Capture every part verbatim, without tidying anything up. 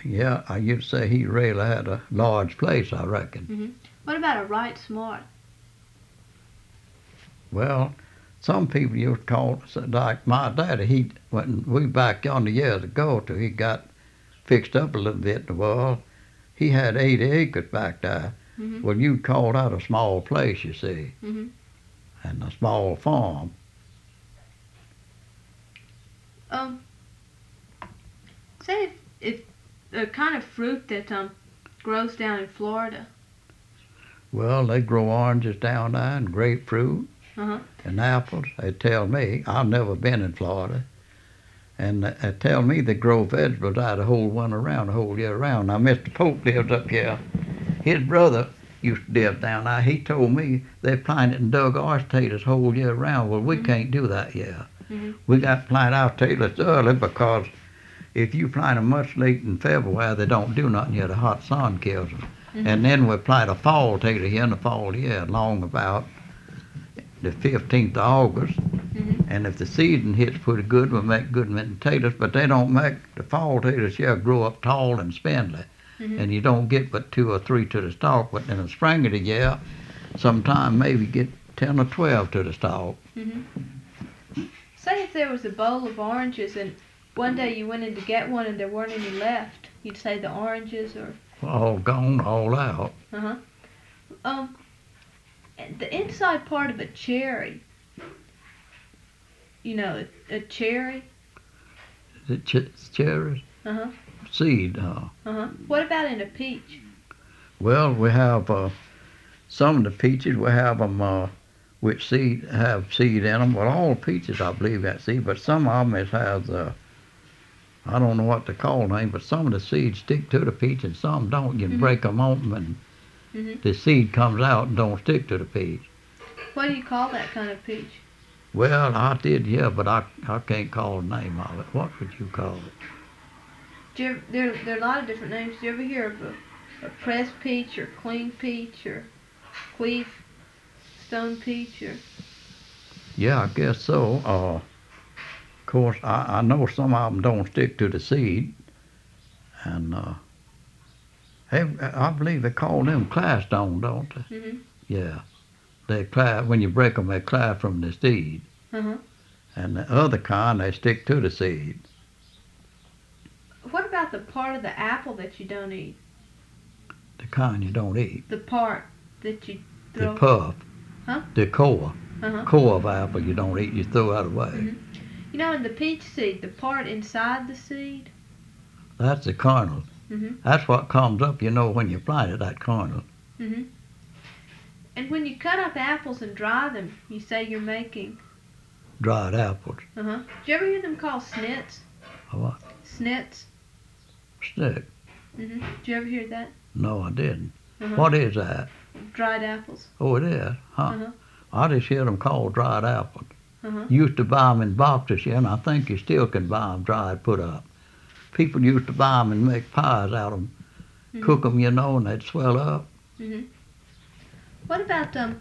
Yeah, I used to say he really had a large place, I reckon. Mm-hmm. What about a Wright Smart? Well, some people used to call, like my daddy, he, when we back yonder years ago, till he got fixed up a little bit in the world, he had eighty acres back there. Mm-hmm. Well, you'd call that a small place, you see, Mm-hmm. and a small farm. Um, say if, if the kind of fruit that um grows down in Florida. Well, they grow oranges down there and grapefruit Uh-huh. and apples. They tell me, I've never been in Florida, and they tell me they grow vegetables out the whole winter round, the whole year round. Now, Mister Pope lives up here. His brother used to live down there. He told me they planted and dug our potatoes whole year round. Well, we Mhm. can't do that here. Mm-hmm. We got to plant our potatoes early because if you plant them much late in February, they don't do nothing here. The hot sun kills them. Mm-hmm. And then we plant a fall potato here in the fall year, along about the fifteenth of August. Mm-hmm. And if the season hits pretty good, we'll make good many potatoes, but they don't make the fall potatoes here grow up tall and spindly. Mm-hmm. And you don't get but two or three to the stalk. But in the spring of the year, sometime maybe get ten or twelve to the stalk. Mm-hmm. Say if there was a bowl of oranges and one day you went in to get one and there weren't any left, you'd say the oranges or All gone, all out. uh-huh. Um, the inside part of a cherry, you know, a, a cherry. The ch- cherries, Uh-huh. seed. Uh, Uh-huh. What about in a peach? well, we have uh, some of the peaches. We have them uh, with seed, have seed in them. Well, all peaches, I believe, got seed, but some of them it has. Uh, I don't know what to call them, but some of the seeds stick to the peach and some don't. You can Mhm. break them open and Mm-hmm. the seed comes out and don't stick to the peach. What do you call that kind of peach? Well, I did, yeah, but I, I can't call the name of it. What would you call it? Do you ever, there, there are a lot of different names. Do you ever hear of a, a pressed peach or queen peach or queef stone peach or? Yeah, I guess so. Uh, of course, I, I know some of them don't stick to the seed. And uh, hey, I believe they call them claystone, don't they? Mm-hmm. Yeah. They cly, when you break them, they cly from the seed. Uh-huh. And the other kind, they stick to the seed. What about the part of the apple that you don't eat? The kind you don't eat. The part that you The throw. puff. Huh? The core. Uh-huh. Core of apple you don't eat, you throw that away. Mhm. You know, in the peach seed, the part inside the seed. That's the kernel. Mm-hmm. That's what comes up, you know, when you plant it, that kernel. Mm-hmm. And when you cut up apples and dry them, you say you're making. Dried apples. Uh-huh. Did you ever hear them called snits? A what? Snits. Stick. Mm-hmm. Did you ever hear that? No, I didn't. Uh-huh. What is that? Dried apples. Oh, it is? Huh. Uh-huh. I just hear them called dried apples. Uh-huh. Used to buy them in boxes here, and I think you still can buy them dried, put up. People used to buy them and make pies out of them, Mm-hmm. cook them, you know, and they'd swell up. Mm-hmm. What about um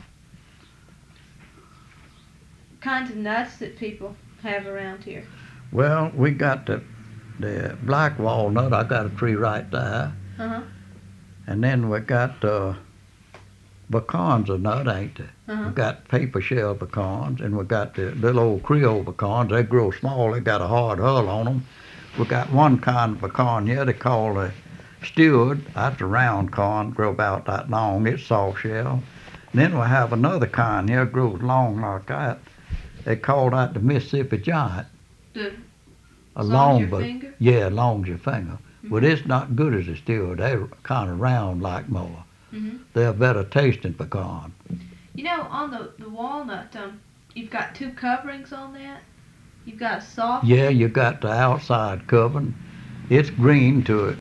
kinds of nuts that people have around here? Well, we got the, the black walnut. I got a tree right there. Uh-huh. And then we got uh, pecans a nut, ain't they? Uh-huh. We got paper shell pecans, and we got the little old Creole pecans. They grow small. They got a hard hull on them. We got one kind of pecan here they call a steward. That's a round corn, grow about that long. It's soft shell. And then we have another kind here, grows long like that. They call that the Mississippi giant. The A as long as long, your but finger? yeah, long as your finger. Mhm. But it's not good as a steward. They're kind of round like more. Mm-hmm. They're better tasting pecan. You know, on the, the walnut, um, you've got two coverings on that. You've got a soft. Yeah, you got the outside covering. It's green to it.